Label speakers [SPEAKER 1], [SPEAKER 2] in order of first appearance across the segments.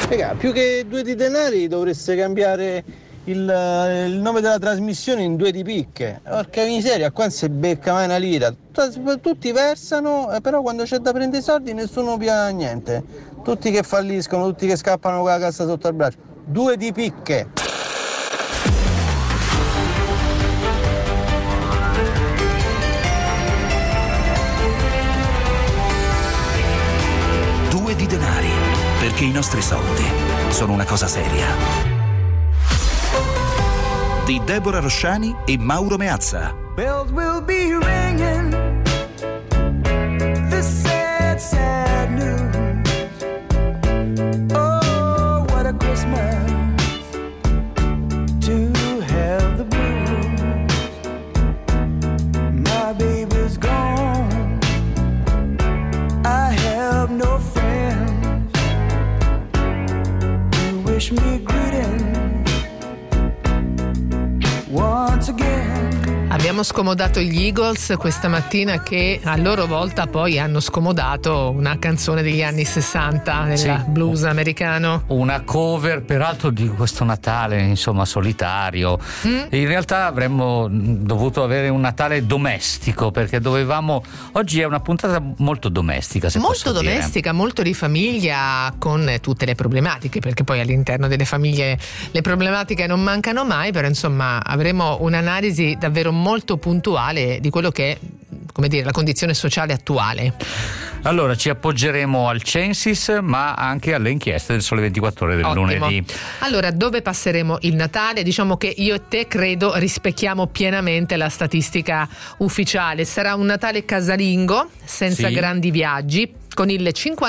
[SPEAKER 1] Raga, più che 2 di denari dovreste cambiare il nome della trasmissione in 2 di picche. Porca miseria, qua non si becca mai una lira. Tutti versano, però quando c'è da prendere i soldi nessuno piaga niente. Tutti che falliscono, tutti che scappano con la cassa sotto il braccio. 2 di picche.
[SPEAKER 2] Due di denari, perché i nostri soldi sono una cosa seria. Di Deborah Rosciani e Mauro Meazza.
[SPEAKER 3] Bells will be ringing. This sad, sad news. Oh, what a Christmas to have the blues. My baby's gone. I have no friends to wish me greeting. Once again.
[SPEAKER 4] Abbiamo scomodato gli Eagles questa mattina, che a loro volta poi hanno scomodato una canzone degli anni 60 nel blues americano.
[SPEAKER 5] Una cover peraltro di questo Natale, insomma, solitario. In realtà avremmo dovuto avere un Natale domestico, perché dovevamo, oggi è una puntata molto domestica, se
[SPEAKER 4] molto
[SPEAKER 5] posso dire.
[SPEAKER 4] Domestica, molto di famiglia, con tutte le problematiche, perché poi all'interno delle famiglie le problematiche non mancano mai, però insomma avremo un'analisi davvero molto puntuale di quello che è, come dire, la condizione sociale attuale.
[SPEAKER 5] Allora ci appoggeremo al Censis, ma anche alle inchieste del Sole 24 Ore del lunedì.
[SPEAKER 4] Allora, dove passeremo il Natale? Diciamo che io e te credo rispecchiamo pienamente la statistica ufficiale. Sarà un Natale casalingo, senza grandi viaggi, con il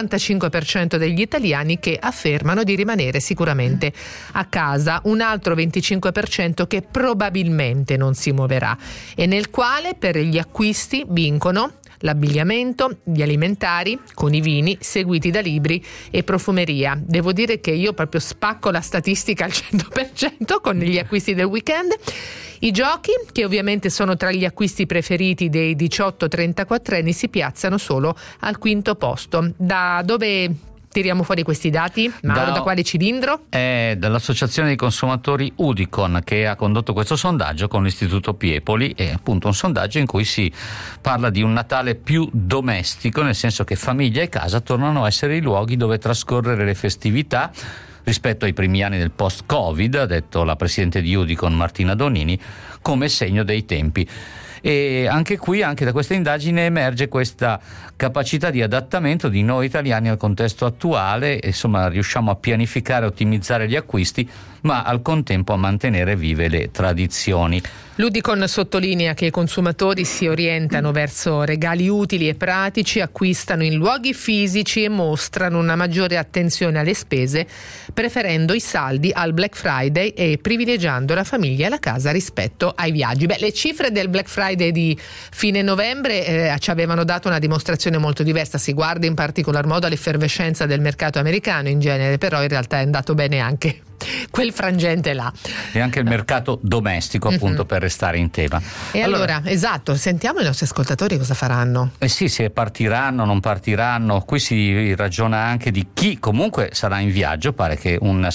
[SPEAKER 4] 55% degli italiani che affermano di rimanere sicuramente a casa, un altro 25% che probabilmente non si muoverà, e nel quale per gli acquisti vincono l'abbigliamento, gli alimentari, con i vini, seguiti da libri e profumeria. Devo dire che io proprio spacco la statistica al 100% con gli acquisti del weekend. I giochi, che ovviamente sono tra gli acquisti preferiti dei 18-34 anni, si piazzano solo al quinto posto. Da dove tiriamo fuori questi dati? Mauro, da quale cilindro?
[SPEAKER 5] Dall'Associazione dei Consumatori Udicon, che ha condotto questo sondaggio con l'Istituto Piepoli. È appunto un sondaggio in cui si parla di un Natale più domestico, nel senso che famiglia e casa tornano a essere i luoghi dove trascorrere le festività rispetto ai primi anni del post-Covid, ha detto la presidente di Udicon Martina Donini, come segno dei tempi. E anche qui, anche da questa indagine, emerge questa capacità di adattamento di noi italiani al contesto attuale. Insomma, riusciamo a pianificare, ottimizzare gli acquisti, ma al contempo a mantenere vive le tradizioni.
[SPEAKER 4] L'Udicon sottolinea che i consumatori si orientano verso regali utili e pratici, acquistano in luoghi fisici e mostrano una maggiore attenzione alle spese, preferendo i saldi al Black Friday e privilegiando la famiglia e la casa rispetto ai viaggi. Le cifre del Black Friday di fine novembre ci avevano dato una dimostrazione molto diversa. Si guarda in particolar modo all'effervescenza del mercato americano in genere, però in realtà è andato bene anche quel frangente là.
[SPEAKER 5] E anche il mercato domestico, appunto, per restare in tema.
[SPEAKER 4] E allora, esatto, sentiamo i nostri ascoltatori cosa faranno.
[SPEAKER 5] Sì, se partiranno, non partiranno. Qui si ragiona anche di chi comunque sarà in viaggio. Pare che un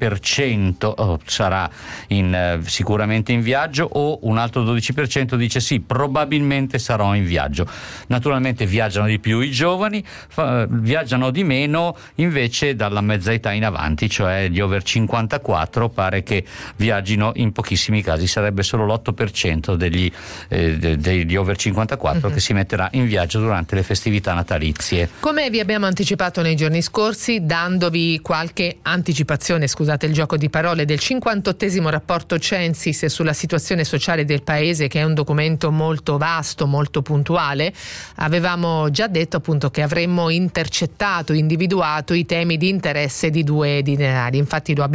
[SPEAKER 5] 6% sarà sicuramente in viaggio, o un altro 12% dice sì, probabilmente sarò in viaggio. Naturalmente viaggiano di più i giovani, viaggiano di meno invece dalla mezza età in avanti, cioè gli over 54 pare che viaggino in pochissimi casi. Sarebbe solo l'8% degli over 54 che si metterà in viaggio durante le festività natalizie.
[SPEAKER 4] Come vi abbiamo anticipato nei giorni scorsi, dandovi qualche anticipazione, scusate il gioco di parole, del 58esimo rapporto Censis sulla situazione sociale del paese, che è un documento molto vasto, molto puntuale, avevamo già detto appunto che avremmo intercettato, individuato i temi di interesse di 2 di denari. Infatti lo abbiamo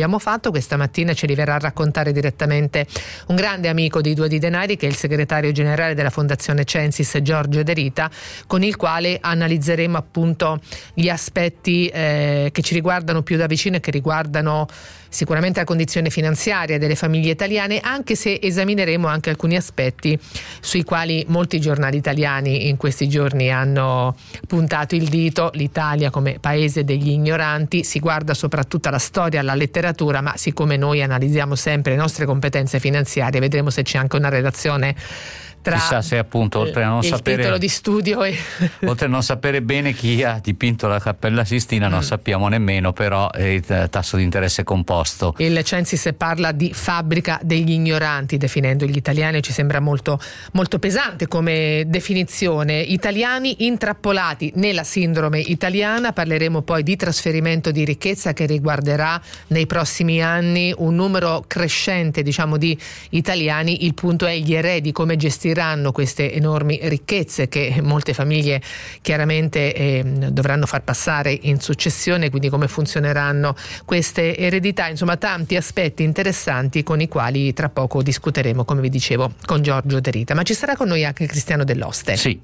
[SPEAKER 4] abbiamo fatto. Questa mattina ce li verrà a raccontare direttamente un grande amico di Due di Denari, che è il segretario generale della Fondazione Censis, Giorgio De Rita, con il quale analizzeremo appunto gli aspetti che ci riguardano più da vicino e che riguardano sicuramente la condizione finanziaria delle famiglie italiane, anche se esamineremo anche alcuni aspetti sui quali molti giornali italiani in questi giorni hanno puntato il dito. L'Italia come paese degli ignoranti, si guarda soprattutto alla storia, alla letteratura, ma siccome noi analizziamo sempre le nostre competenze finanziarie, vedremo se c'è anche una relazione tra
[SPEAKER 5] chissà se appunto oltre a non
[SPEAKER 4] il
[SPEAKER 5] sapere
[SPEAKER 4] titolo di studio e
[SPEAKER 5] oltre a non sapere bene chi ha dipinto la Cappella Sistina, non sappiamo nemmeno però il tasso di interesse composto.
[SPEAKER 4] Il Censis parla di fabbrica degli ignoranti, definendo gli italiani. Ci sembra molto, molto pesante come definizione. Italiani intrappolati nella sindrome italiana. Parleremo poi di trasferimento di ricchezza che riguarderà nei prossimi anni un numero crescente, diciamo, di italiani. Il punto è gli eredi, come gestiranno queste enormi ricchezze che molte famiglie chiaramente dovranno far passare in successione, quindi come funzioneranno queste eredità. Insomma, tanti aspetti interessanti con i quali tra poco discuteremo, come vi dicevo, con Giorgio De Rita. Ma ci sarà con noi anche Cristiano Dell'Oste.
[SPEAKER 5] Sì,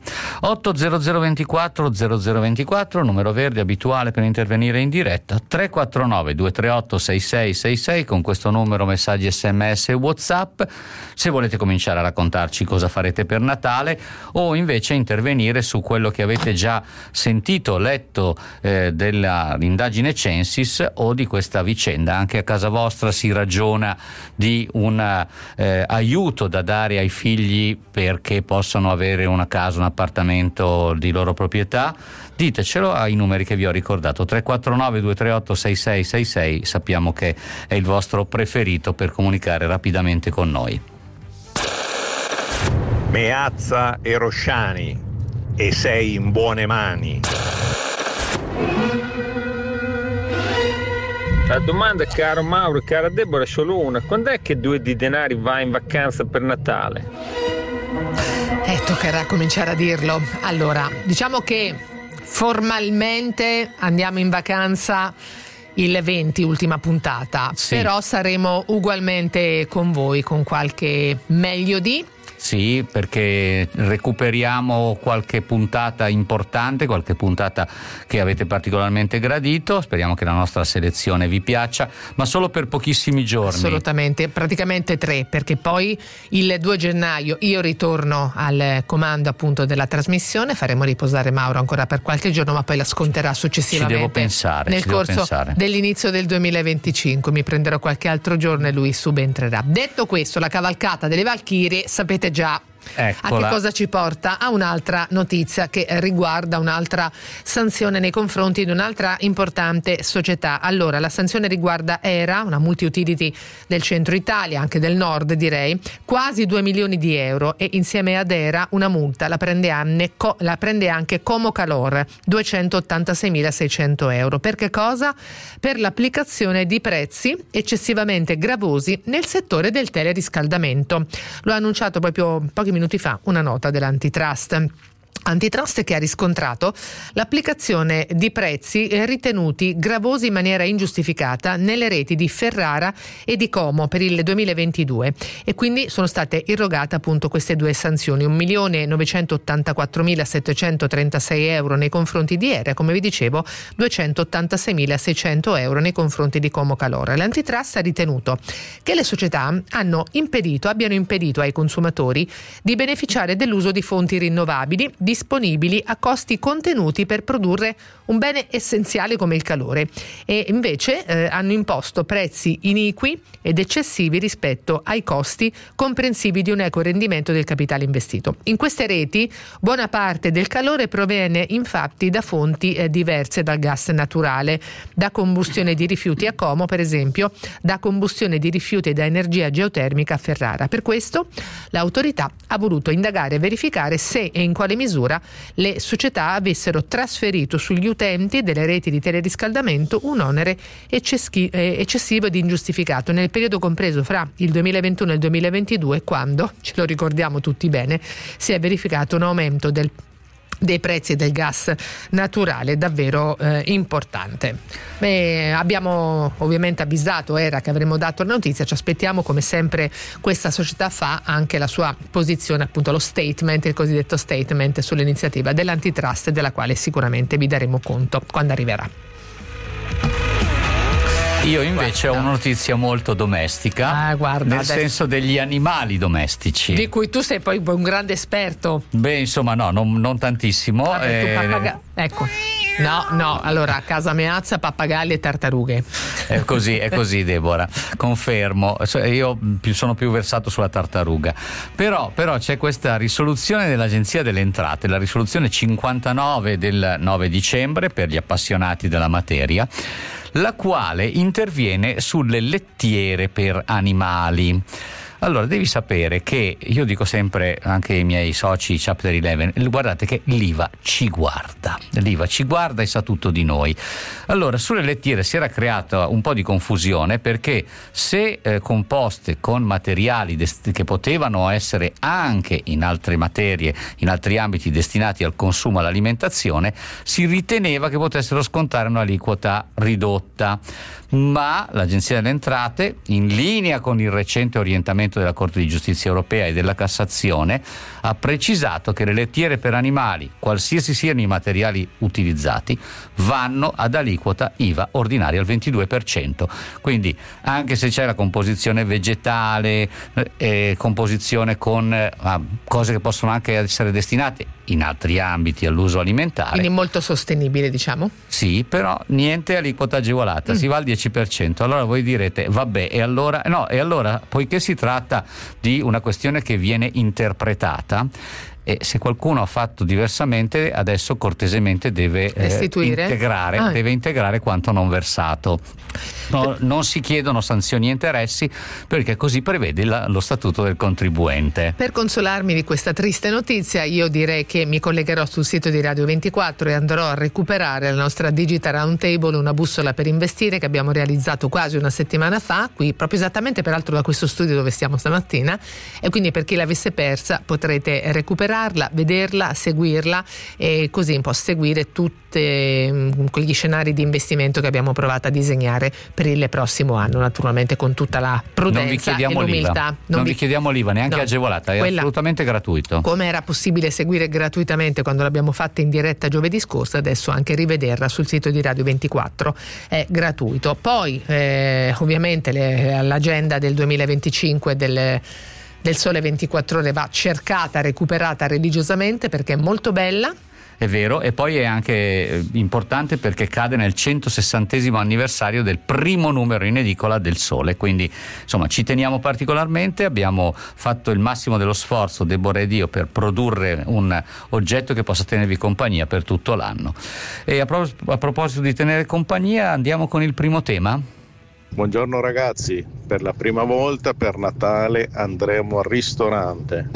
[SPEAKER 5] 80024 0024, numero verde abituale per intervenire in diretta, 349 238 6666, con questo numero messaggi SMS e WhatsApp, se volete cominciare a raccontarci cosa farete per Natale o invece intervenire su quello che avete già sentito, letto dell'indagine Censis o di questa vicenda. Anche a casa vostra si ragiona di un aiuto da dare ai figli perché possano avere una casa, un appartamento di loro proprietà. Ditecelo ai numeri che vi ho ricordato, 349 238 6666, sappiamo che è il vostro preferito per comunicare rapidamente con noi.
[SPEAKER 6] Meazza e Rosciani, e sei in buone mani.
[SPEAKER 7] La domanda, caro Mauro e cara Deborah, è solo una: quando è che Due di Denari va in vacanza per Natale?
[SPEAKER 4] Toccherà cominciare a dirlo. Allora, diciamo che formalmente andiamo in vacanza il 20, ultima puntata, sì. Però saremo ugualmente con voi, con qualche meglio di.
[SPEAKER 5] Sì, perché recuperiamo qualche puntata importante, qualche puntata che avete particolarmente gradito. Speriamo che la nostra selezione vi piaccia, ma solo per pochissimi giorni.
[SPEAKER 4] Assolutamente, praticamente 3, perché poi il 2 gennaio io ritorno al comando appunto della trasmissione, faremo riposare Mauro ancora per qualche giorno, ma poi la sconterà successivamente.
[SPEAKER 5] Ci devo pensare,
[SPEAKER 4] nel corso dell'inizio del 2025, mi prenderò qualche altro giorno e lui subentrerà. Detto questo, la cavalcata delle Valchirie, sapete già
[SPEAKER 5] Eccola.
[SPEAKER 4] A che cosa ci porta? A un'altra notizia che riguarda un'altra sanzione nei confronti di un'altra importante società. Allora, la sanzione riguarda ERA, una multi-utility del centro Italia, anche del nord direi, quasi 2 milioni di euro, e insieme ad ERA una multa la prende anche Como Calor, 286.600 euro. Per che cosa? Per l'applicazione di prezzi eccessivamente gravosi nel settore del teleriscaldamento. Lo ha annunciato proprio pochi minuti fa una nota dell'Antitrust. Antitrust che ha riscontrato l'applicazione di prezzi ritenuti gravosi in maniera ingiustificata nelle reti di Ferrara e di Como per il 2022, e quindi sono state irrogate appunto queste due sanzioni, 1.984.736 euro nei confronti di ERA, come vi dicevo 286.600 euro nei confronti di Como Calor. L'Antitrust ha ritenuto che le società abbiano impedito ai consumatori di beneficiare dell'uso di fonti rinnovabili disponibili a costi contenuti per produrre un bene essenziale come il calore, e invece hanno imposto prezzi iniqui ed eccessivi rispetto ai costi comprensivi di un equo rendimento del capitale investito. In queste reti buona parte del calore proviene infatti da fonti diverse dal gas naturale, da combustione di rifiuti a Como per esempio, da combustione di rifiuti e da energia geotermica a Ferrara. Per questo l'autorità ha voluto indagare e verificare se e in quale misura le società avessero trasferito sugli utenti delle reti di teleriscaldamento un onere eccessivo ed ingiustificato nel periodo compreso fra il 2021 e il 2022, quando, ce lo ricordiamo tutti bene, si è verificato un aumento del dei prezzi del gas naturale davvero importante. Abbiamo ovviamente avvisato ERA che avremmo dato la notizia, ci aspettiamo, come sempre questa società fa anche la sua posizione, appunto lo statement, il cosiddetto statement sull'iniziativa dell'antitrust, della quale sicuramente vi daremo conto quando arriverà.
[SPEAKER 5] Io invece ho una notizia molto domestica, nel senso degli animali domestici.
[SPEAKER 4] Di cui tu sei poi un grande esperto.
[SPEAKER 5] Beh, insomma, no, non tantissimo.
[SPEAKER 4] Vabbè, ecco. No, allora a casa Meazza, pappagalli e tartarughe.
[SPEAKER 5] È così Deborah, confermo. Io sono più versato sulla tartaruga. Però c'è questa risoluzione dell'Agenzia delle Entrate, la risoluzione 59 del 9 dicembre per gli appassionati della materia, la quale interviene sulle lettiere per animali. Allora, devi sapere che io dico sempre anche ai miei soci Chapter 11, guardate che l'IVA ci guarda e sa tutto di noi. Allora, sulle lettiere si era creata un po' di confusione, perché se composte con materiali che potevano essere anche in altre materie, in altri ambiti destinati al consumo e all'alimentazione, si riteneva che potessero scontare un'aliquota ridotta. Ma l'Agenzia delle Entrate, in linea con il recente orientamento della Corte di Giustizia Europea e della Cassazione, ha precisato che le lettiere per animali, qualsiasi siano i materiali utilizzati, vanno ad aliquota IVA ordinaria al 22%. Quindi anche se c'è la composizione vegetale, composizione con cose che possono anche essere destinate in altri ambiti all'uso alimentare.
[SPEAKER 4] Quindi molto sostenibile, diciamo?
[SPEAKER 5] Sì, però niente aliquota agevolata, si va al 10%. Allora voi direte, vabbè, e allora? No, e allora, poiché si tratta di una questione che viene interpretata, e se qualcuno ha fatto diversamente, adesso cortesemente deve integrare quanto non versato. No, non si chiedono sanzioni e interessi, perché così prevede lo statuto del contribuente.
[SPEAKER 4] Per consolarmi di questa triste notizia, io direi che mi collegherò sul sito di Radio 24 e andrò a recuperare la nostra Digital Roundtable, una bussola per investire, che abbiamo realizzato quasi una settimana fa, qui proprio esattamente peraltro da questo studio dove stiamo stamattina, e quindi per chi l'avesse persa potrete recuperarla, vederla, seguirla e così un po' seguire tutti quegli scenari di investimento che abbiamo provato a disegnare per il prossimo anno, naturalmente con tutta la prudenza e l'umiltà.
[SPEAKER 5] Non vi chiediamo l'IVA neanche agevolata, è assolutamente gratuito.
[SPEAKER 4] Come era possibile seguire gratuitamente quando l'abbiamo fatta in diretta giovedì scorso, adesso anche rivederla sul sito di Radio 24 è gratuito. Poi ovviamente l'agenda del 2025 del Sole 24 Ore va cercata, recuperata religiosamente, perché è molto bella.
[SPEAKER 5] È vero, e poi è anche importante perché cade nel 160° anniversario del primo numero in edicola del Sole, quindi insomma ci teniamo particolarmente. Abbiamo fatto il massimo dello sforzo, Deborah ed io, per produrre un oggetto che possa tenervi compagnia per tutto l'anno. E a proposito di tenere compagnia, andiamo con il primo tema.
[SPEAKER 6] Buongiorno ragazzi, per la prima volta per Natale andremo al ristorante.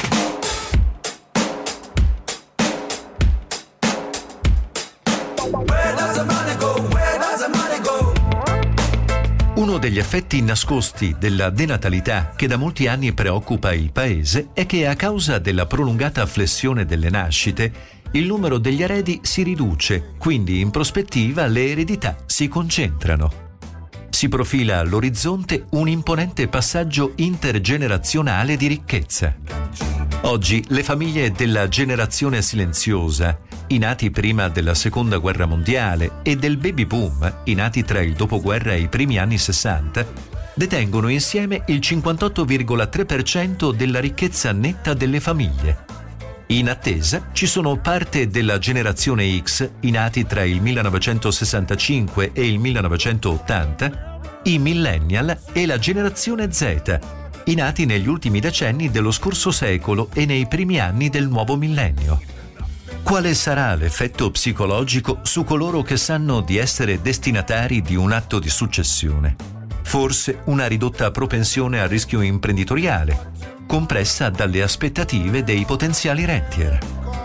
[SPEAKER 8] Uno degli effetti nascosti della denatalità che da molti anni preoccupa il paese è che a causa della prolungata flessione delle nascite il numero degli eredi si riduce, quindi in prospettiva le eredità si concentrano. Si profila all'orizzonte un imponente passaggio intergenerazionale di ricchezza. Oggi le famiglie della generazione silenziosa, i nati prima della Seconda Guerra Mondiale, e del baby boom, i nati tra il dopoguerra e i primi anni 60, detengono insieme il 58,3% della ricchezza netta delle famiglie. In attesa ci sono parte della generazione X, i nati tra il 1965 e il 1980, i millennial e la generazione Z, i nati negli ultimi decenni dello scorso secolo e nei primi anni del nuovo millennio. Quale sarà l'effetto psicologico su coloro che sanno di essere destinatari di un atto di successione? Forse una ridotta propensione al rischio imprenditoriale, compressa dalle aspettative dei potenziali rentier.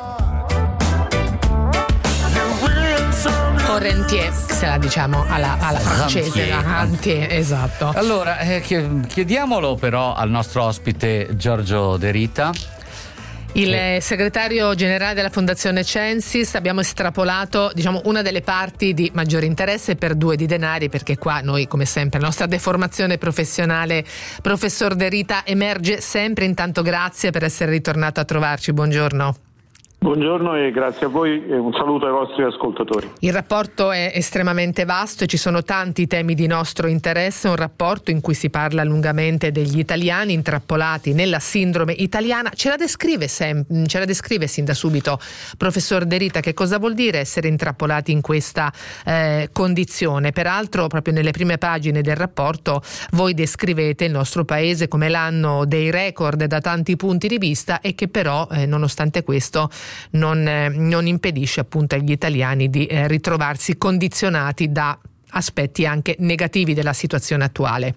[SPEAKER 4] Rentier, se la diciamo alla francese, rentier, esatto.
[SPEAKER 5] Allora, chiediamolo però al nostro ospite Giorgio De Rita.
[SPEAKER 4] Il segretario generale della Fondazione Censis, abbiamo estrapolato una delle parti di maggiore interesse per 2 di denari, perché qua noi, come sempre, la nostra deformazione professionale, professor De Rita, emerge sempre. Intanto grazie per essere ritornato a trovarci, buongiorno.
[SPEAKER 9] Buongiorno e grazie a voi e un saluto ai vostri ascoltatori.
[SPEAKER 4] Il rapporto è estremamente vasto e ci sono tanti temi di nostro interesse, un rapporto in cui si parla lungamente degli italiani intrappolati nella sindrome italiana. Ce la descrive sin da subito, professor De Rita, che cosa vuol dire essere intrappolati in questa condizione. Peraltro proprio nelle prime pagine del rapporto voi descrivete il nostro paese come l'anno dei record da tanti punti di vista e che però nonostante questo non impedisce appunto agli italiani di ritrovarsi condizionati da aspetti anche negativi della situazione attuale.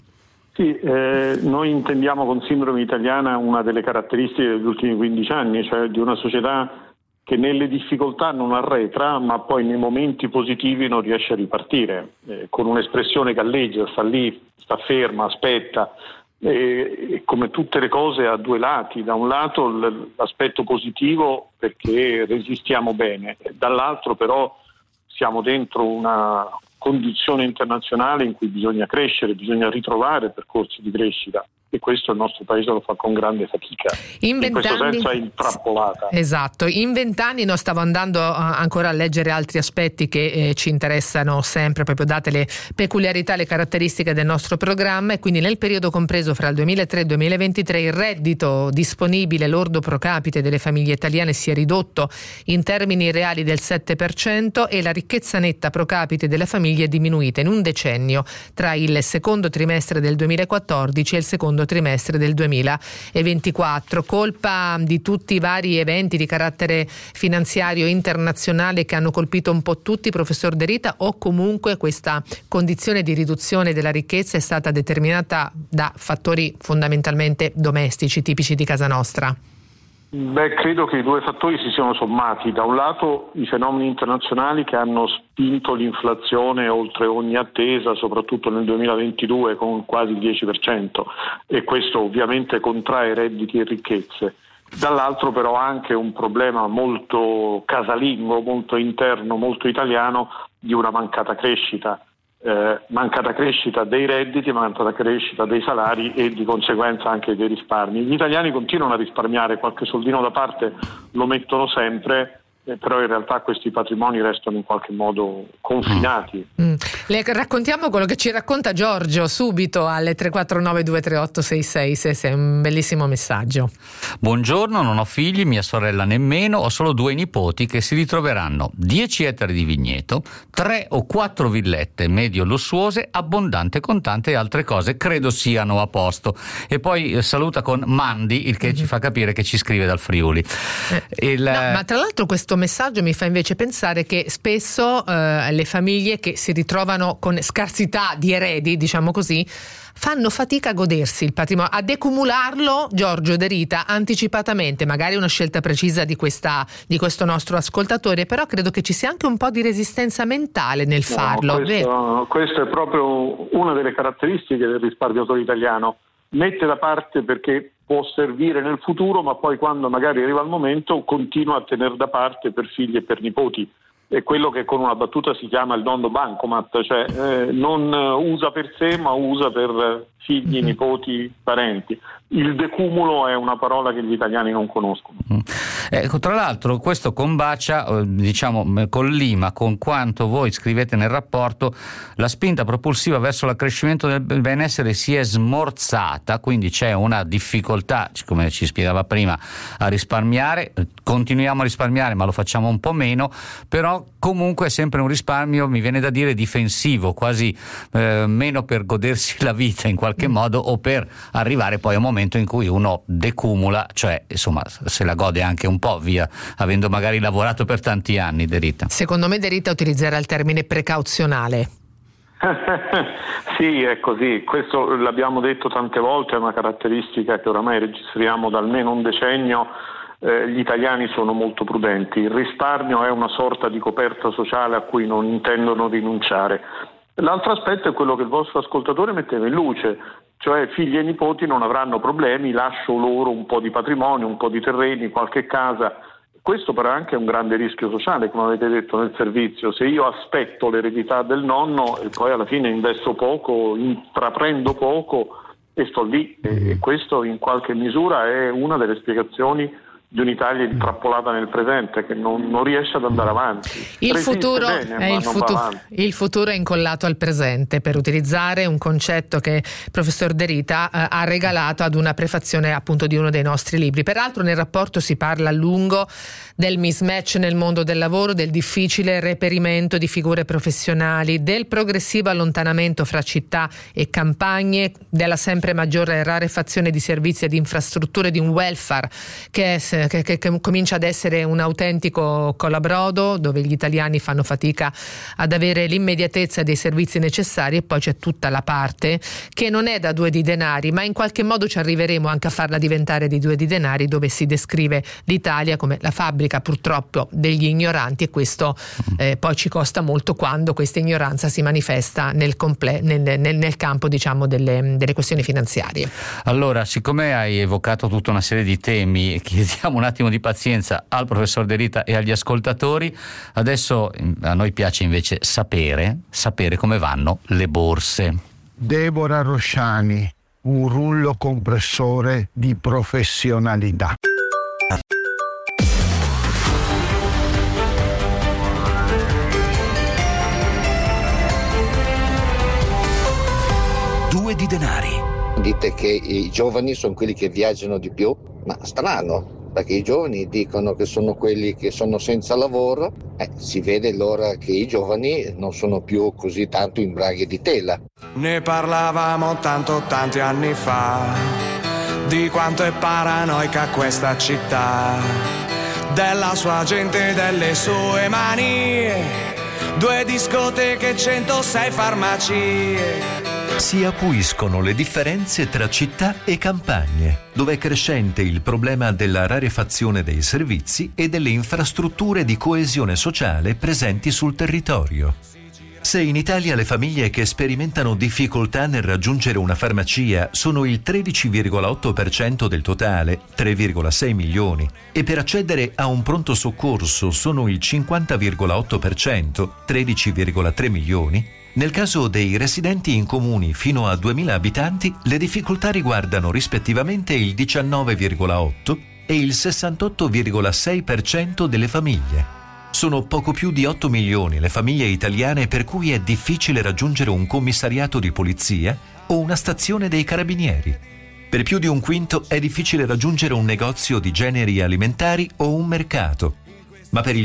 [SPEAKER 9] Sì, noi intendiamo con sindrome italiana una delle caratteristiche degli ultimi 15 anni, cioè di una società che nelle difficoltà non arretra, ma poi nei momenti positivi non riesce a ripartire, con un'espressione galleggia, sta lì, sta ferma, aspetta. E come tutte le cose ha 2 lati, da un lato l'aspetto positivo perché resistiamo bene, dall'altro però siamo dentro una condizione internazionale in cui bisogna crescere, bisogna ritrovare percorsi di crescita. E questo il nostro paese lo fa con grande fatica. In questo senso è intrappolata.
[SPEAKER 4] Esatto, in 20 anni non stavo andando ancora a leggere altri aspetti che ci interessano sempre, proprio date le peculiarità, le caratteristiche del nostro programma, e quindi nel periodo compreso fra il 2003 e il 2023 il reddito disponibile lordo pro capite delle famiglie italiane si è ridotto in termini reali del 7% e la ricchezza netta pro capite delle famiglie è diminuita in un decennio tra il secondo trimestre del 2014 e il secondo trimestre del 2024, colpa di tutti i vari eventi di carattere finanziario internazionale che hanno colpito un po' tutti, professor De Rita, o comunque questa condizione di riduzione della ricchezza è stata determinata da fattori fondamentalmente domestici, tipici di casa nostra?
[SPEAKER 9] Credo che i 2 fattori si siano sommati. Da un lato i fenomeni internazionali che hanno spinto l'inflazione oltre ogni attesa, soprattutto nel 2022 con quasi il 10%, e questo ovviamente contrae redditi e ricchezze. Dall'altro però anche un problema molto casalingo, molto interno, molto italiano di una mancata crescita dei redditi, mancata crescita dei salari e di conseguenza anche dei risparmi. Gli italiani continuano a risparmiare, qualche soldino da parte lo mettono sempre, però in realtà questi patrimoni restano in qualche modo confinati.
[SPEAKER 4] Le raccontiamo quello che ci racconta Giorgio subito alle 349-238-6666, è un bellissimo messaggio.
[SPEAKER 5] Buongiorno, non ho figli, mia sorella nemmeno, ho solo 2 nipoti che si ritroveranno 10 ettari di vigneto, 3 o 4 villette medio lussuose, abbondante contante e altre cose, credo siano a posto. E poi saluta con Mandi, il che ci fa capire che ci scrive dal Friuli.
[SPEAKER 4] Ma tra l'altro questo messaggio mi fa invece pensare che spesso le famiglie che si ritrovano con scarsità di eredi, diciamo così, fanno fatica a godersi il patrimonio, a decumularlo, Giorgio De Rita, anticipatamente, magari una scelta precisa di questo nostro ascoltatore, però credo che ci sia anche un po' di resistenza mentale nel farlo.
[SPEAKER 9] Questo è proprio una delle caratteristiche del risparmiatore italiano. Mette da parte perché può servire nel futuro, ma poi quando magari arriva il momento continua a tenere da parte per figli e per nipoti. È quello che con una battuta si chiama il nonno bancomat, cioè non usa per sé ma usa per figli, nipoti, parenti. Il decumulo è una parola che gli italiani non conoscono.
[SPEAKER 5] Tra l'altro questo combacia, collima con quanto voi scrivete nel rapporto, la spinta propulsiva verso l'accrescimento del benessere si è smorzata, quindi c'è una difficoltà, come ci spiegava prima, a risparmiare. Continuiamo a risparmiare ma lo facciamo un po' meno, però comunque è sempre un risparmio, mi viene da dire, difensivo, quasi meno per godersi la vita in qualche modo o per arrivare poi a un momento in cui uno decumula, cioè insomma se la gode anche un po', via avendo magari lavorato per tanti anni. De Rita,
[SPEAKER 4] secondo me De Rita utilizzerà il termine precauzionale.
[SPEAKER 9] Sì, è così, questo l'abbiamo detto tante volte, è una caratteristica che oramai registriamo da almeno un decennio. Gli italiani sono molto prudenti, il risparmio è una sorta di coperta sociale a cui non intendono rinunciare. L'altro aspetto è quello che il vostro ascoltatore metteva in luce, cioè figli e nipoti non avranno problemi, lascio loro un po' di patrimonio, un po' di terreni, qualche casa. Questo però è anche un grande rischio sociale, come avete detto nel servizio. Se io aspetto l'eredità del nonno e poi alla fine investo poco, intraprendo poco e sto lì, e questo in qualche misura è una delle spiegazioni di un'Italia intrappolata nel presente, che non riesce ad andare avanti.
[SPEAKER 4] Il futuro è incollato al presente, per utilizzare un concetto che il professor De Rita ha regalato ad una prefazione appunto di uno dei nostri libri. Peraltro nel rapporto si parla a lungo del mismatch nel mondo del lavoro, del difficile reperimento di figure professionali, del progressivo allontanamento fra città e campagne, della sempre maggiore rarefazione di servizi e di infrastrutture, di un welfare che comincia ad essere un autentico colabrodo, dove gli italiani fanno fatica ad avere l'immediatezza dei servizi necessari, e poi c'è tutta la parte che non è da due di denari, ma in qualche modo ci arriveremo anche a farla diventare di due di denari, dove si descrive l'Italia come la fabbrica purtroppo degli ignoranti, e questo poi ci costa molto quando questa ignoranza si manifesta nel campo, diciamo, delle questioni finanziarie.
[SPEAKER 5] Allora, siccome hai evocato tutta una serie di temi, chiediamo un attimo di pazienza al professor De Rita e agli ascoltatori. Adesso a noi piace invece sapere come vanno le borse.
[SPEAKER 10] Deborah Rosciani, un rullo compressore di professionalità.
[SPEAKER 2] Due di denari.
[SPEAKER 11] Dite che i giovani sono quelli che viaggiano di più, ma strano, perché i giovani dicono che sono quelli che sono senza lavoro. Si vede allora che i giovani non sono più così tanto in braghe di tela.
[SPEAKER 3] Ne parlavamo tanti anni fa, di quanto è paranoica questa città, della sua gente e delle sue manie, 2 discoteche, 106 farmacie.
[SPEAKER 8] Si acuiscono le differenze tra città e campagne, dove è crescente il problema della rarefazione dei servizi e delle infrastrutture di coesione sociale presenti sul territorio. Se in Italia le famiglie che sperimentano difficoltà nel raggiungere una farmacia sono il 13,8% del totale, 3,6 milioni, e per accedere a un pronto soccorso sono il 50,8%, 13,3 milioni, nel caso dei residenti in comuni fino a 2.000 abitanti, le difficoltà riguardano rispettivamente il 19,8% e il 68,6% delle famiglie. Sono poco più di 8 milioni le famiglie italiane per cui è difficile raggiungere un commissariato di polizia o una stazione dei carabinieri. Per più di un quinto è difficile raggiungere un negozio di generi alimentari o un mercato. Ma per il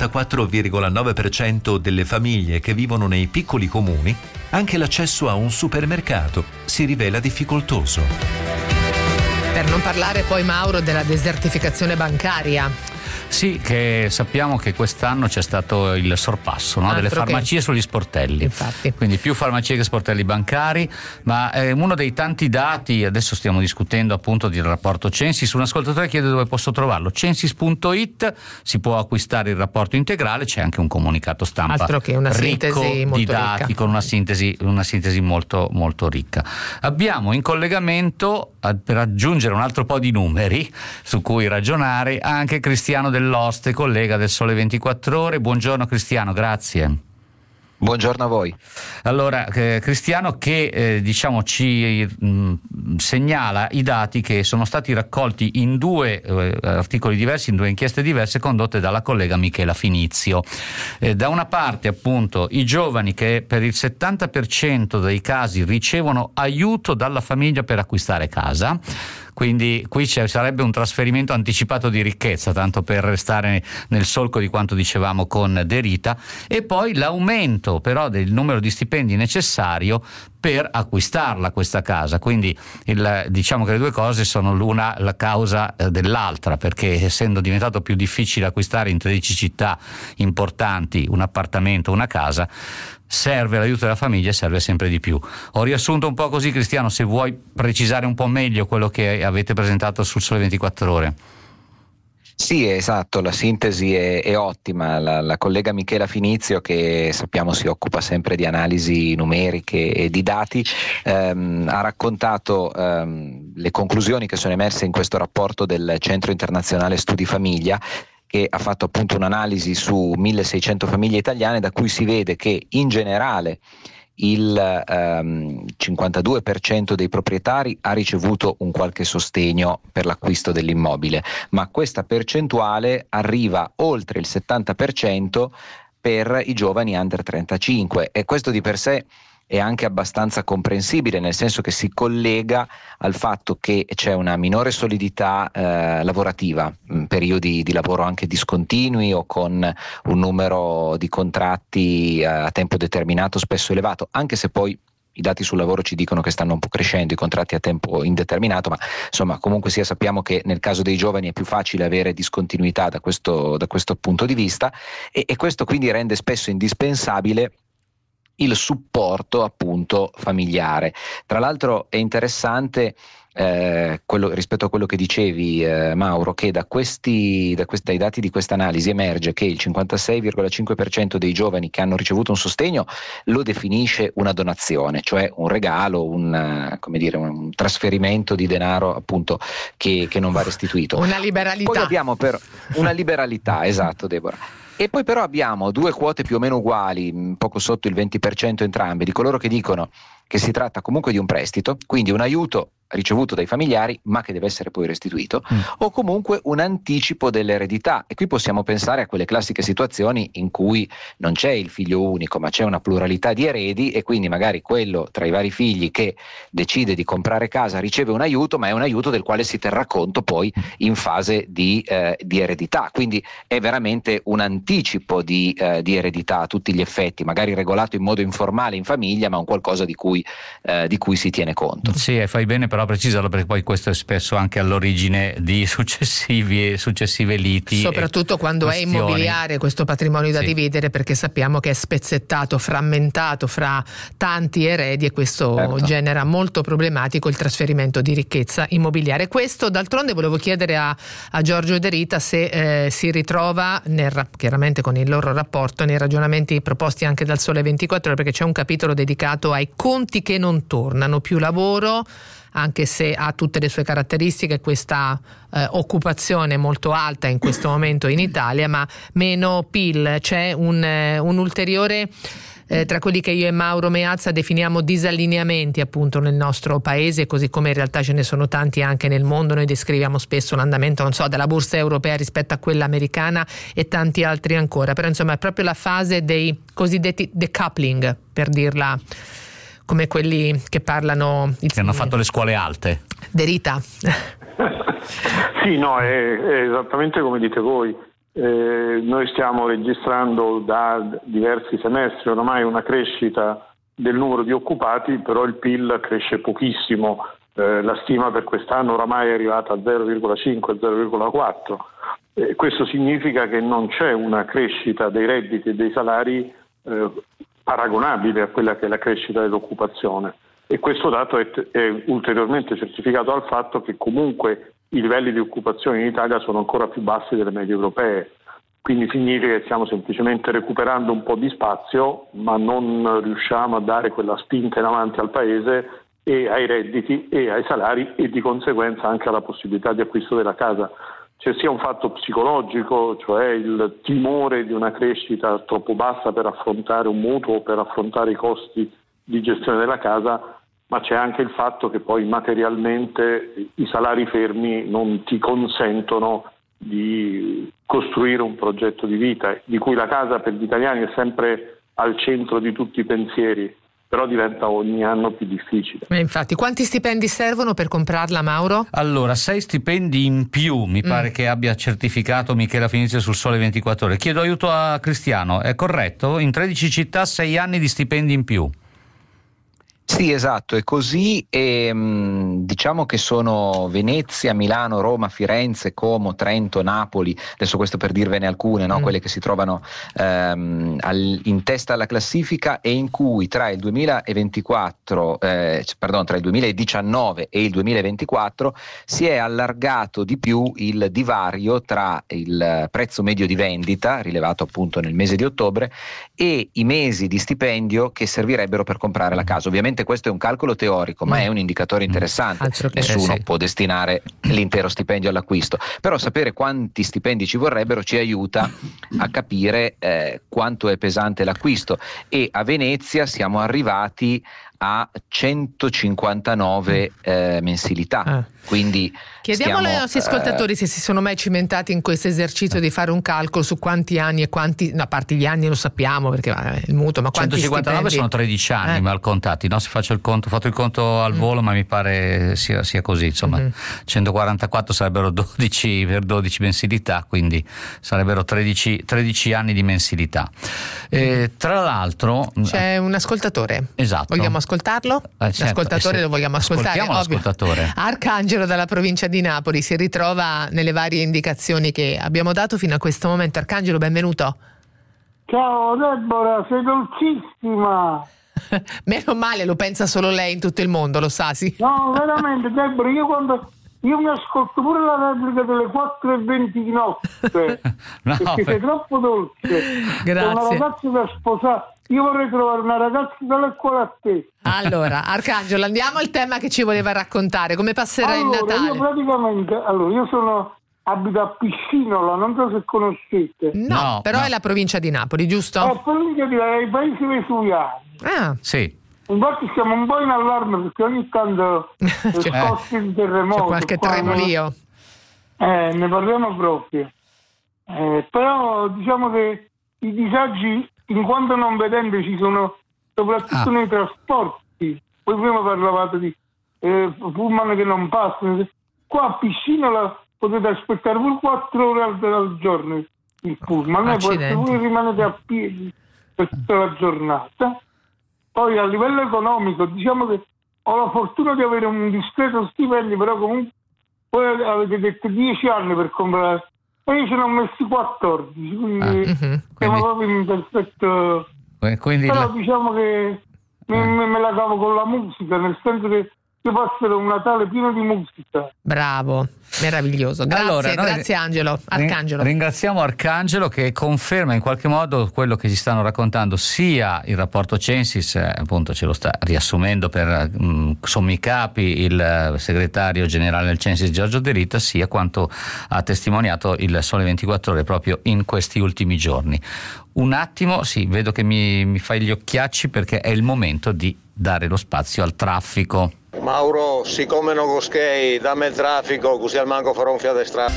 [SPEAKER 8] 54,9% delle famiglie che vivono nei piccoli comuni, anche l'accesso a un supermercato si rivela difficoltoso.
[SPEAKER 4] Per non parlare poi, Mauro, della desertificazione bancaria.
[SPEAKER 5] Sì, che sappiamo che quest'anno c'è stato il sorpasso, no? Delle farmacie sugli sportelli.
[SPEAKER 4] Infatti.
[SPEAKER 5] Quindi più farmacie che sportelli bancari, ma uno dei tanti dati, adesso stiamo discutendo appunto del rapporto Censis, un ascoltatore chiede dove posso trovarlo. Censis.it, si può acquistare il rapporto integrale, c'è anche un comunicato stampa
[SPEAKER 4] altro che una
[SPEAKER 5] ricco
[SPEAKER 4] sintesi molto
[SPEAKER 5] di dati,
[SPEAKER 4] ricca.
[SPEAKER 5] con una sintesi molto molto ricca. Abbiamo in collegamento, per aggiungere un altro po' di numeri su cui ragionare, anche Cristiano Dell'Oste, collega del Sole 24 Ore. Buongiorno Cristiano, grazie.
[SPEAKER 12] Buongiorno a voi.
[SPEAKER 5] Allora, Cristiano, che ci segnala i dati che sono stati raccolti in 2 articoli diversi, in 2 inchieste diverse condotte dalla collega Michela Finizio. Da una parte appunto i giovani che per il 70% dei casi ricevono aiuto dalla famiglia per acquistare casa. Quindi qui sarebbe un trasferimento anticipato di ricchezza, tanto per restare nel solco di quanto dicevamo con De Rita, e poi l'aumento però del numero di stipendi necessario per acquistarla questa casa. Quindi diciamo che le 2 cose sono l'una la causa dell'altra, perché essendo diventato più difficile acquistare in 13 città importanti un appartamento, una casa, serve l'aiuto della famiglia e serve sempre di più. Ho riassunto un po' così, Cristiano, se vuoi precisare un po' meglio quello che avete presentato sul Sole 24 Ore.
[SPEAKER 12] Sì, esatto, la sintesi è ottima. La collega Michela Finizio, che sappiamo si occupa sempre di analisi numeriche e di dati, ha raccontato le conclusioni che sono emerse in questo rapporto del Centro Internazionale Studi Famiglia, che ha fatto appunto un'analisi su 1600 famiglie italiane, da cui si vede che in generale il 52% dei proprietari ha ricevuto un qualche sostegno per l'acquisto dell'immobile, ma questa percentuale arriva oltre il 70% per i giovani under 35, e questo di per sé è anche abbastanza comprensibile, nel senso che si collega al fatto che c'è una minore solidità lavorativa, periodi di lavoro anche discontinui o con un numero di contratti a tempo determinato spesso elevato, anche se poi i dati sul lavoro ci dicono che stanno un po' crescendo i contratti a tempo indeterminato, ma insomma comunque sia sappiamo che nel caso dei giovani è più facile avere discontinuità da questo punto di vista, e questo quindi rende spesso indispensabile il supporto appunto familiare. Tra l'altro è interessante rispetto a quello che dicevi Mauro, che dai dati di questa analisi emerge che il 56,5% dei giovani che hanno ricevuto un sostegno lo definisce una donazione, cioè un regalo, un trasferimento di denaro appunto che non va restituito.
[SPEAKER 4] Una liberalità.
[SPEAKER 12] Poi abbiamo una liberalità, esatto Deborah. E poi però abbiamo due quote più o meno uguali, poco sotto il 20% entrambe, di coloro che dicono che si tratta comunque di un prestito, quindi un aiuto ricevuto dai familiari ma che deve essere poi restituito, o comunque un anticipo dell'eredità. E qui possiamo pensare a quelle classiche situazioni in cui non c'è il figlio unico ma c'è una pluralità di eredi, e quindi magari quello tra i vari figli che decide di comprare casa riceve un aiuto, ma è un aiuto del quale si terrà conto poi in fase di eredità, quindi è veramente un anticipo di eredità a tutti gli effetti, magari regolato in modo informale in famiglia, ma un qualcosa di cui si tiene conto.
[SPEAKER 5] Sì, e fai bene però a precisarlo, perché poi questo è spesso anche all'origine di successive liti,
[SPEAKER 4] soprattutto quando
[SPEAKER 5] questioni.
[SPEAKER 4] È immobiliare questo patrimonio da dividere, perché sappiamo che è spezzettato, frammentato fra tanti eredi, e questo genera molto problematico il trasferimento di ricchezza immobiliare. Questo d'altronde volevo chiedere a Giorgio De Rita se si ritrova chiaramente con il loro rapporto nei ragionamenti proposti anche dal Sole 24 Ore, perché c'è un capitolo dedicato ai conti che non tornano, più lavoro, anche se ha tutte le sue caratteristiche, questa occupazione molto alta in questo momento in Italia, ma meno PIL. C'è un ulteriore tra quelli che io e Mauro Meazza definiamo disallineamenti appunto nel nostro paese, così come in realtà ce ne sono tanti anche nel mondo. Noi descriviamo spesso l'andamento, della borsa europea rispetto a quella americana e tanti altri ancora, però insomma è proprio la fase dei cosiddetti decoupling, per dirla come quelli che parlano
[SPEAKER 5] che hanno fatto le scuole alte.
[SPEAKER 4] De Rita.
[SPEAKER 9] Sì, no, è esattamente come dite voi. Noi stiamo registrando da diversi semestri oramai una crescita del numero di occupati, però il PIL cresce pochissimo. La stima per quest'anno oramai è arrivata a 0,5-0,4. Questo significa che non c'è una crescita dei redditi e dei salari paragonabile a quella che è la crescita dell'occupazione, e questo dato è ulteriormente certificato dal fatto che comunque i livelli di occupazione in Italia sono ancora più bassi delle medie europee, quindi significa che stiamo semplicemente recuperando un po' di spazio, ma non riusciamo a dare quella spinta in avanti al paese e ai redditi e ai salari, e di conseguenza anche alla possibilità di acquisto della casa. C'è sia un fatto psicologico, cioè il timore di una crescita troppo bassa per affrontare un mutuo o per affrontare i costi di gestione della casa, ma c'è anche il fatto che poi materialmente i salari fermi non ti consentono di costruire un progetto di vita, di cui la casa per gli italiani è sempre al centro di tutti i pensieri, però diventa ogni anno più difficile.
[SPEAKER 4] Infatti, quanti stipendi servono per comprarla, Mauro?
[SPEAKER 5] Allora, 6 stipendi in più, mi pare che abbia certificato Michela Finizio sul Sole 24 Ore. Chiedo aiuto a Cristiano, è corretto? In 13 città 6 anni di stipendi in più.
[SPEAKER 12] Sì, esatto, è così, e diciamo che sono Venezia, Milano, Roma, Firenze, Como, Trento, Napoli, adesso questo per dirvene alcune, no? Quelle che si trovano in testa alla classifica, e in cui tra il 2019 e il 2024 si è allargato di più il divario tra il prezzo medio di vendita, rilevato appunto nel mese di ottobre, e i mesi di stipendio che servirebbero per comprare la casa. Ovviamente questo è un calcolo teorico, ma è un indicatore interessante. Nessuno può destinare l'intero stipendio all'acquisto, però sapere quanti stipendi ci vorrebbero ci aiuta a capire quanto è pesante l'acquisto, e a Venezia siamo arrivati a 159 mensilità. Quindi
[SPEAKER 4] chiediamolo ai nostri ascoltatori se si sono mai cimentati in questo esercizio di fare un calcolo su quanti anni e quanti, a parte gli anni lo sappiamo perché il mutuo, ma quanti
[SPEAKER 5] 159
[SPEAKER 4] stipendi?
[SPEAKER 5] sono 13 anni mal contati, no? Se faccio il conto, ho fatto il conto al volo, ma mi pare sia così, insomma. 144 sarebbero 12 per 12 mensilità, quindi sarebbero 13 anni di mensilità. Tra l'altro
[SPEAKER 4] c'è un ascoltatore.
[SPEAKER 5] Esatto.
[SPEAKER 4] Vogliamo ascoltarlo?
[SPEAKER 5] Certo,
[SPEAKER 4] L'ascoltatore lo vogliamo ascoltare.
[SPEAKER 5] Ascoltiamo l'ascoltatore.
[SPEAKER 4] Arcangelo dalla provincia di Napoli si ritrova nelle varie indicazioni che abbiamo dato fino a questo momento. Arcangelo, benvenuto.
[SPEAKER 13] Ciao Deborah, sei dolcissima.
[SPEAKER 4] Meno male, lo pensa solo lei in tutto il mondo, lo sa, sì.
[SPEAKER 13] No, veramente Deborah, io mi ascolto pure la replica delle 4:20 di notte perché sei troppo dolce.
[SPEAKER 4] Grazie.
[SPEAKER 13] Sei una ragazza da sposare. Io vorrei trovare una ragazza dalle cuore a te.
[SPEAKER 4] Allora, Arcangelo, andiamo al tema che ci voleva raccontare. Come passerà il Natale?
[SPEAKER 13] Io praticamente, abito a Piscinola, non so se conoscete.
[SPEAKER 4] No, però è la provincia di Napoli, giusto?
[SPEAKER 13] È la provincia di Napoli, i paesi vesuviani.
[SPEAKER 4] Ah,
[SPEAKER 5] sì.
[SPEAKER 13] Infatti siamo un po' in allarme perché ogni tanto scossi di terremoto.
[SPEAKER 4] C'è qualche tremolio.
[SPEAKER 13] Ne parliamo proprio. Però diciamo che i disagi, in quanto non vedente, ci sono soprattutto nei trasporti. Poi prima parlavate di pullman che non passano. Qua a Piscinola potete aspettare pure 4 ore al giorno il pullman. Voi rimanete a piedi per tutta la giornata. Poi a livello economico diciamo che ho la fortuna di avere un discreto stipendio, però comunque voi avete detto 10 anni per comprare e io ce ne ho messi 14, quindi siamo proprio in perfetto. Però diciamo che me la cavo con la musica, nel senso che io passerò un Natale pieno di musica.
[SPEAKER 4] Bravo, meraviglioso. Grazie, grazie Angelo. Arcangelo.
[SPEAKER 5] Ringraziamo Arcangelo che conferma in qualche modo quello che ci stanno raccontando sia il rapporto Censis, appunto ce lo sta riassumendo per sommi capi il segretario generale del Censis Giorgio De Rita, sia quanto ha testimoniato il Sole 24 Ore proprio in questi ultimi giorni. Un attimo, sì, vedo che mi fai gli occhiacci perché è il momento di dare lo spazio al traffico.
[SPEAKER 14] Mauro, siccome non coschei, dammi il traffico così al manco farò un fiato di strada.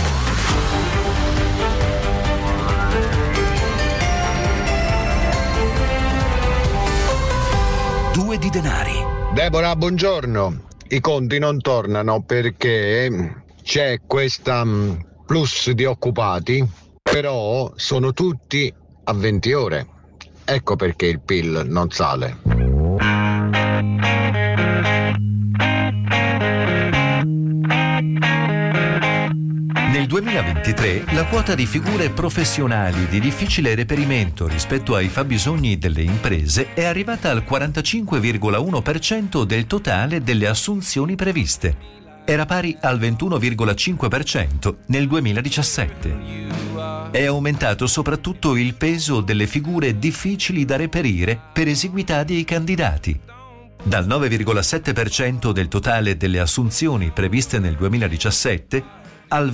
[SPEAKER 2] Due di denari.
[SPEAKER 15] Deborah, buongiorno. I conti non tornano perché c'è questa plus di occupati, però sono tutti a 20 ore. Ecco perché il PIL non sale.
[SPEAKER 8] Nel 2023 la quota di figure professionali di difficile reperimento rispetto ai fabbisogni delle imprese è arrivata al 45,1% del totale delle assunzioni previste. Era pari al 21,5% nel 2017. È aumentato soprattutto il peso delle figure difficili da reperire per esiguità dei candidati. Dal 9,7% del totale delle assunzioni previste nel 2017 al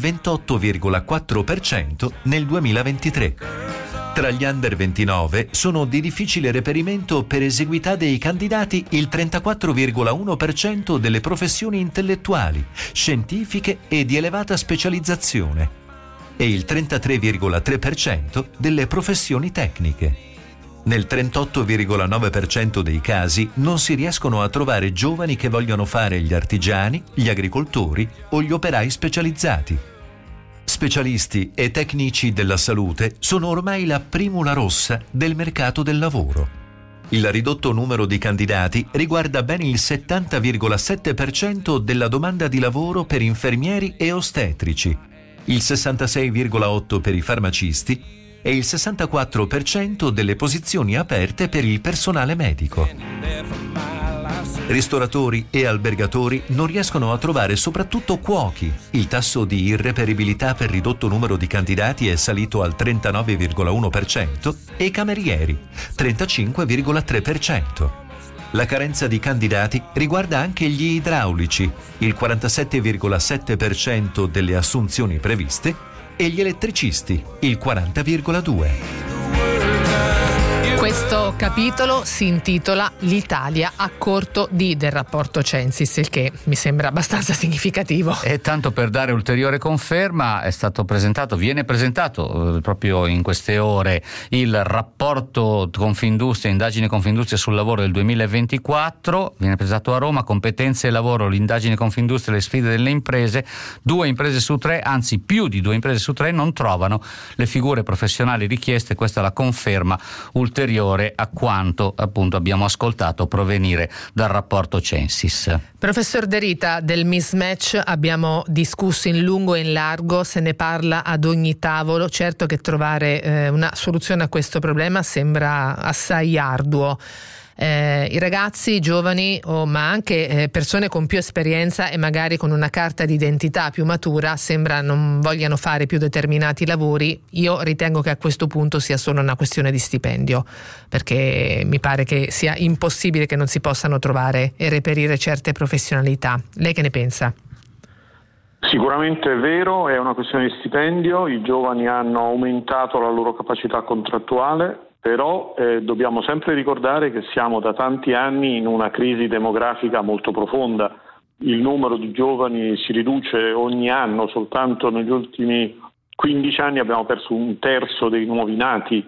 [SPEAKER 8] 28,4% nel 2023. Tra gli under 29 sono di difficile reperimento per esiguità dei candidati il 34,1% delle professioni intellettuali, scientifiche e di elevata specializzazione e il 33,3% delle professioni tecniche. Nel 38,9% dei casi non si riescono a trovare giovani che vogliono fare gli artigiani, gli agricoltori o gli operai specializzati. Specialisti e tecnici della salute sono ormai la primula rossa del mercato del lavoro. Il ridotto numero di candidati riguarda ben il 70,7% della domanda di lavoro per infermieri e ostetrici, il 66,8% per i farmacisti e il 64% delle posizioni aperte per il personale medico. Ristoratori e albergatori non riescono a trovare soprattutto cuochi. Il tasso di irreperibilità per ridotto numero di candidati è salito al 39,1% e camerieri 35,3%. La carenza di candidati riguarda anche gli idraulici, il 47,7% delle assunzioni previste, e gli elettricisti, il 40,2%.
[SPEAKER 4] Questo capitolo si intitola L'Italia a corto di del rapporto Censis, il che mi sembra abbastanza significativo.
[SPEAKER 5] E tanto per dare ulteriore conferma, viene presentato proprio in queste ore il rapporto Confindustria, indagine Confindustria sul lavoro del 2024, viene presentato a Roma, competenze e lavoro, l'indagine Confindustria e le sfide delle imprese. 2 imprese su 3, anzi più di 2 imprese su 3 non trovano le figure professionali richieste, questa è la conferma ulteriore a quanto appunto abbiamo ascoltato provenire dal rapporto Censis.
[SPEAKER 4] Professor De Rita, del mismatch abbiamo discusso in lungo e in largo, se ne parla ad ogni tavolo. Certo che trovare una soluzione a questo problema sembra assai arduo. I ragazzi, i giovani ma anche persone con più esperienza e magari con una carta d'identità più matura sembra non vogliano fare più determinati lavori. Io ritengo che a questo punto sia solo una questione di stipendio, perché mi pare che sia impossibile che non si possano trovare e reperire certe professionalità. Lei che ne pensa?
[SPEAKER 9] Sicuramente è vero, è una questione di stipendio, i giovani hanno aumentato la loro capacità contrattuale, però dobbiamo sempre ricordare che siamo da tanti anni in una crisi demografica molto profonda. Il numero di giovani si riduce ogni anno, soltanto negli ultimi 15 anni abbiamo perso 1/3 dei nuovi nati,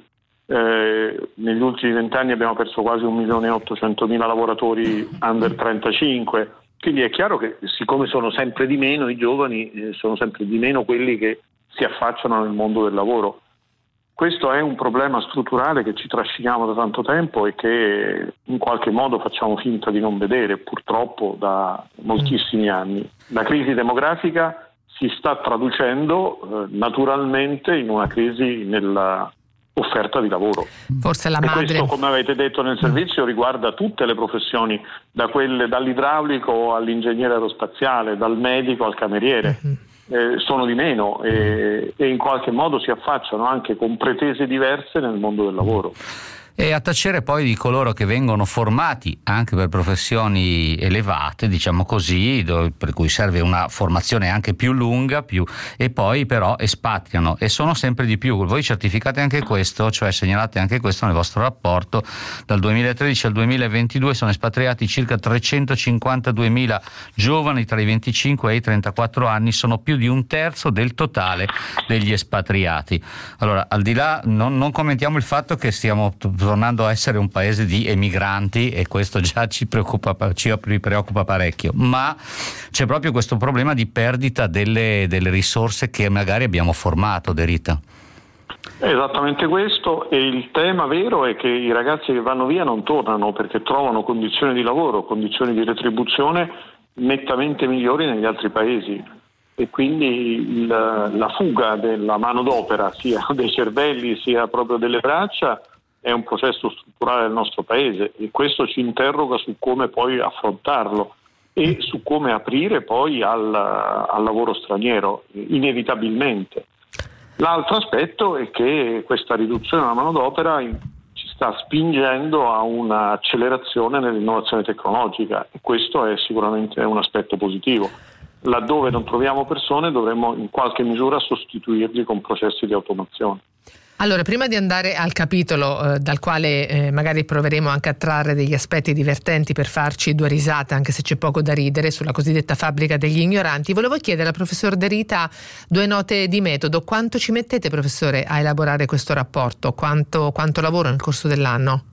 [SPEAKER 9] negli ultimi 20 anni abbiamo perso quasi 1.800.000 lavoratori under 35, quindi è chiaro che siccome sono sempre di meno i giovani, sono sempre di meno quelli che si affacciano nel mondo del lavoro. Questo è un problema strutturale che ci trasciniamo da tanto tempo e che in qualche modo facciamo finta di non vedere, purtroppo da moltissimi anni. La crisi demografica si sta traducendo naturalmente in una crisi nella offerta di lavoro.
[SPEAKER 4] Forse la madre.
[SPEAKER 9] Questo, come avete detto nel servizio, riguarda tutte le professioni, dall'idraulico all'ingegnere aerospaziale, dal medico al cameriere. Sono di meno e in qualche modo si affacciano anche con pretese diverse nel mondo del lavoro.
[SPEAKER 5] E a tacere poi di coloro che vengono formati anche per professioni elevate, diciamo così, per cui serve una formazione anche più lunga, e poi però espatriano e sono sempre di più. Voi certificate anche questo, cioè segnalate anche questo nel vostro rapporto. Dal 2013 al 2022 sono espatriati circa 352.000 giovani tra i 25 e i 34 anni, sono più di 1/3 del totale degli espatriati. Allora, al di là, non commentiamo il fatto che stiamo tornando a essere un paese di emigranti e questo già ci preoccupa parecchio, ma c'è proprio questo problema di perdita delle risorse che magari abbiamo formato, De Rita.
[SPEAKER 9] È esattamente questo, e il tema vero è che i ragazzi che vanno via non tornano perché trovano condizioni di lavoro, condizioni di retribuzione nettamente migliori negli altri paesi, e quindi la fuga della manodopera, sia dei cervelli sia proprio delle braccia, è un processo strutturale del nostro paese, e questo ci interroga su come poi affrontarlo e su come aprire poi al lavoro straniero, inevitabilmente. L'altro aspetto è che questa riduzione della manodopera ci sta spingendo a un'accelerazione nell'innovazione tecnologica, e questo è sicuramente un aspetto positivo. Laddove non troviamo persone dovremmo in qualche misura sostituirli con processi di automazione.
[SPEAKER 4] Allora, prima di andare al capitolo dal quale magari proveremo anche a trarre degli aspetti divertenti per farci 2 risate, anche se c'è poco da ridere, sulla cosiddetta fabbrica degli ignoranti, volevo chiedere al professor De Rita 2 note di metodo. Quanto ci mettete, professore, a elaborare questo rapporto? Quanto lavoro nel corso dell'anno?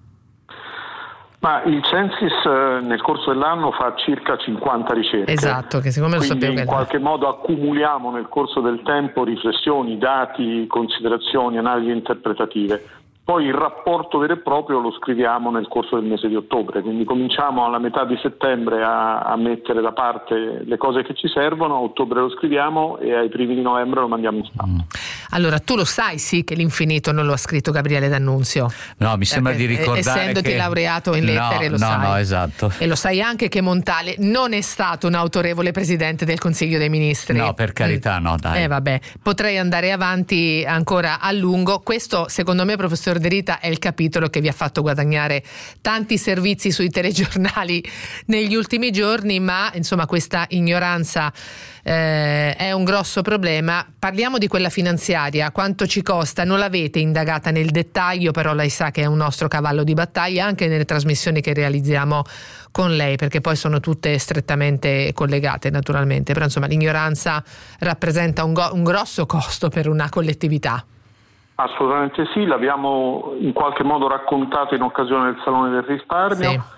[SPEAKER 9] Ma il Censis nel corso dell'anno fa circa 50 ricerche.
[SPEAKER 4] Esatto, che siccome lo sappiamo.
[SPEAKER 9] Quindi in qualche modo accumuliamo nel corso del tempo riflessioni, dati, considerazioni, analisi interpretative. Poi il rapporto vero e proprio lo scriviamo nel corso del mese di ottobre, quindi cominciamo alla metà di settembre a mettere da parte le cose che ci servono, a ottobre lo scriviamo e ai primi di novembre lo mandiamo in stampa.
[SPEAKER 4] Allora tu lo sai sì che l'infinito non lo ha scritto Gabriele D'Annunzio?
[SPEAKER 5] No, mi sembra di ricordare
[SPEAKER 4] essendoti
[SPEAKER 5] che...
[SPEAKER 4] laureato in lettere lo sai.
[SPEAKER 5] No, esatto.
[SPEAKER 4] E lo sai anche che Montale non è stato un autorevole presidente del Consiglio dei Ministri.
[SPEAKER 5] No, per carità, no, dai.
[SPEAKER 4] Vabbè, potrei andare avanti ancora a lungo. Questo, secondo me, professor De Rita, è il capitolo che vi ha fatto guadagnare tanti servizi sui telegiornali negli ultimi giorni, ma insomma questa ignoranza è un grosso problema. Parliamo di quella finanziaria, quanto ci costa? Non l'avete indagata nel dettaglio, però lei sa che è un nostro cavallo di battaglia anche nelle trasmissioni che realizziamo con lei, perché poi sono tutte strettamente collegate naturalmente, però insomma l'ignoranza rappresenta un grosso costo per una collettività.
[SPEAKER 9] Assolutamente sì, l'abbiamo in qualche modo raccontato in occasione del Salone del Risparmio. Sì.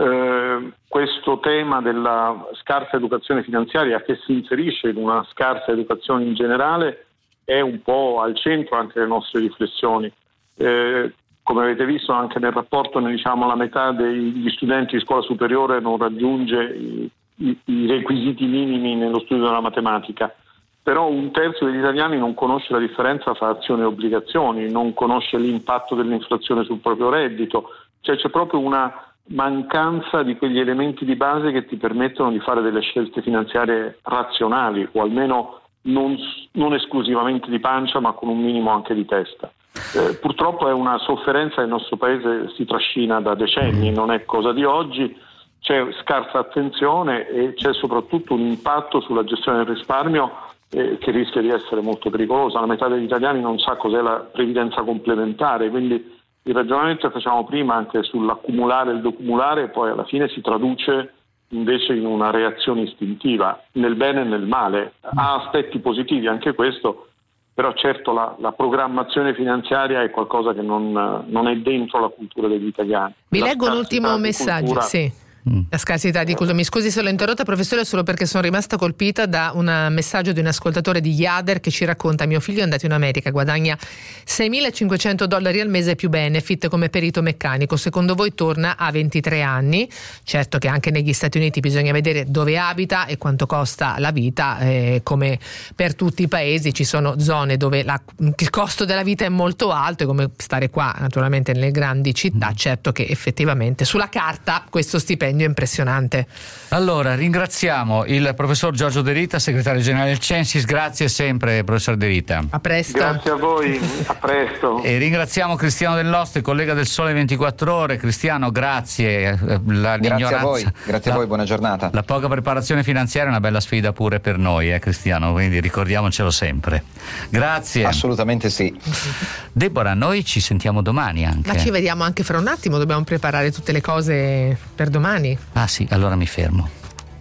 [SPEAKER 9] Questo tema della scarsa educazione finanziaria, che si inserisce in una scarsa educazione in generale, è un po' al centro anche delle nostre riflessioni. Come avete visto anche nel rapporto, diciamo, la metà degli studenti di scuola superiore non raggiunge i requisiti minimi nello studio della matematica. Però un terzo degli italiani non conosce la differenza tra azioni e obbligazioni, non conosce l'impatto dell'inflazione sul proprio reddito, cioè c'è proprio una mancanza di quegli elementi di base che ti permettono di fare delle scelte finanziarie razionali, o almeno non esclusivamente di pancia, ma con un minimo anche di testa. Purtroppo è una sofferenza che il nostro paese si trascina da decenni, non è cosa di oggi. C'è scarsa attenzione e c'è soprattutto un impatto sulla gestione del risparmio che rischia di essere molto pericolosa. La metà degli italiani non sa cos'è la previdenza complementare, quindi il ragionamento che facciamo prima anche sull'accumulare e il decumulare poi alla fine si traduce invece in una reazione istintiva, nel bene e nel male. Ha aspetti positivi anche questo, però certo la programmazione finanziaria è qualcosa che non è dentro la cultura degli italiani.
[SPEAKER 4] Vi leggo un ultimo messaggio, sì. La scarsità di cultura. Mi scusi se l'ho interrotta, professore, solo perché sono rimasta colpita da un messaggio di un ascoltatore di Yader che ci racconta: mio figlio è andato in America, guadagna $6.500 al mese più benefit come perito meccanico, secondo voi torna a 23 anni? Certo che anche negli Stati Uniti bisogna vedere dove abita e quanto costa la vita, come per tutti i paesi ci sono zone dove il costo della vita è molto alto, e come stare qua naturalmente nelle grandi città. Certo che effettivamente sulla carta questo stipendio è impressionante.
[SPEAKER 5] Allora ringraziamo il professor Giorgio De Rita, segretario generale del Censis. Grazie sempre, professor De Rita.
[SPEAKER 4] A presto.
[SPEAKER 9] Grazie a voi, a presto.
[SPEAKER 5] E ringraziamo Cristiano Dell'Oste, collega del Sole 24 Ore. Cristiano, grazie.
[SPEAKER 12] Grazie a voi, buona giornata.
[SPEAKER 5] La poca preparazione finanziaria è una bella sfida pure per noi, Cristiano, quindi ricordiamocelo sempre. Grazie.
[SPEAKER 12] Assolutamente sì.
[SPEAKER 5] Deborah, noi ci sentiamo domani anche.
[SPEAKER 4] Ma ci vediamo anche fra un attimo, dobbiamo preparare tutte le cose per domani.
[SPEAKER 5] Ah sì, allora mi fermo.